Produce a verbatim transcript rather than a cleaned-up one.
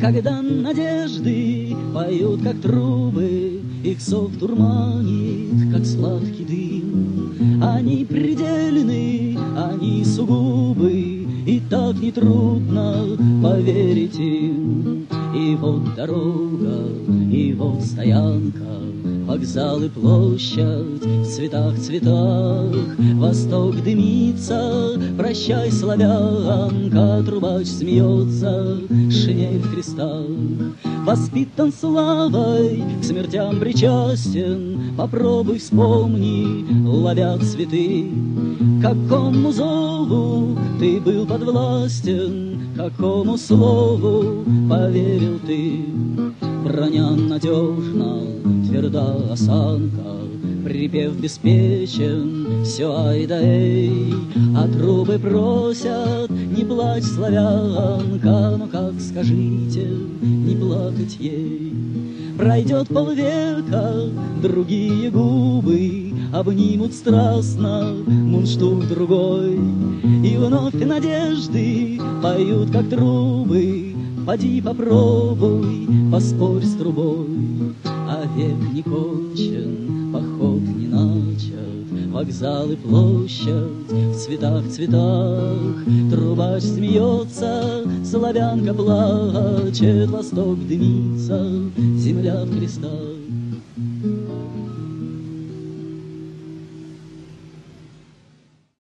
Когда надежды поют, как трубы, их сок дурманит, как сладкий дым. Они предельны, они сугубы, и так нетрудно поверить им. И вот дорога, и вот стоянка, вокзал и площадь в цветах, цветах. Восток дымится, прощай, славянка, трубач смеется, шинель в крестах. Воспитан славой, к смертям причастен, попробуй вспомни, ловя цветы. Какому зову ты был подвластен, какому слову поверил ты? Броня надежна, тверда осанка, припев беспечен, все ай да эй. А трубы просят, не плачь, славянка, но как скажите, не плакать ей? Пройдет полвека, другие губы обнимут страстно мундштук другой, и вновь надежды поют, как трубы. Поди попробуй, поспорь с трубой. А век не кончен, поход не начат, вокзал и площадь в цветах, цветах. Трубач смеется, славянка плачет, восток дымится, земля в крестах.